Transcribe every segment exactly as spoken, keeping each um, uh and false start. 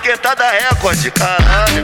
esquentada recorde, caralho.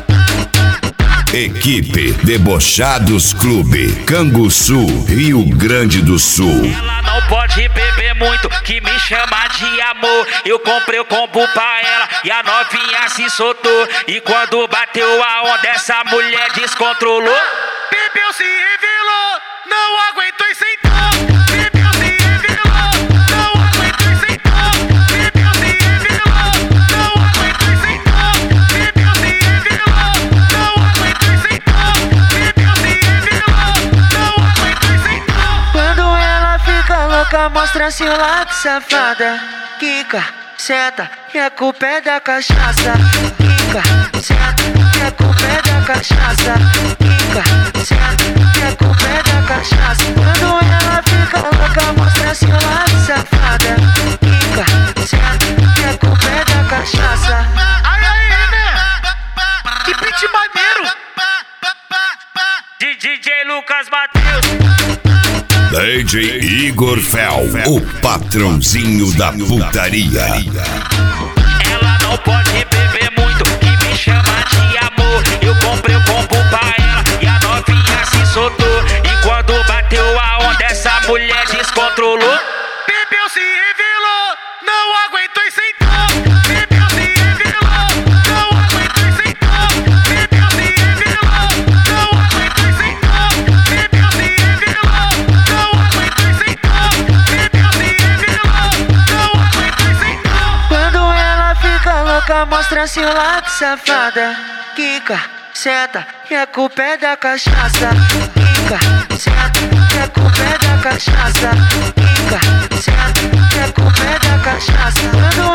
Equipe Debochados Clube, Canguçu, Rio Grande do Sul. Ela não pode beber muito, que me chama de amor. Eu comprei o combo pra ela e a novinha se soltou. E quando bateu a onda, essa mulher descontrolou. Bebeu, se revelou, não aguentou e sentou. Bebeu, se revelou, não aguentou e sentou. Bebeu, se revelou, não aguentou e sentou. Bebeu, se revelou, não aguentou e sentou. Bebeu, se revelou, não aguentou e sentou. Quando ela fica louca, mostra seu lado, safada. Quica, senta, e a culpa é da cachaça. Quica, senta, e a culpa é da cachaça. Quica, senta, e a culpa é da cachaça. Quando ela fica louca, mostra seu lado, safada. Quica, senta, e a culpa é da cachaça. Ai, ai, né? Que beat maneiro. D J Lucas Matheus. D J Igor Fel, o patrãozinho da putaria. Ela não pode beber muito, que me chama de amor. Eu comprei o combo pra ela e a novinha se soltou. E quando bateu a onda, essa mulher descontrolou. Bebeu, se revelou, não aguentou e sentou. Bebeu, se revelou, não aguentou e sentou. Bebeu, se revelou, não aguentou e sentou. Bebeu, se revelou, não aguentou e sentou. Bebeu, se revelou, não aguentou e sentou. Quando ela fica louca, mostra seu lado, safada. Quica, senta, e a culpa é da cachaça. Quica, senta, e a culpa é da cachaça. Quica, senta, e a culpa é da cachaça. Quando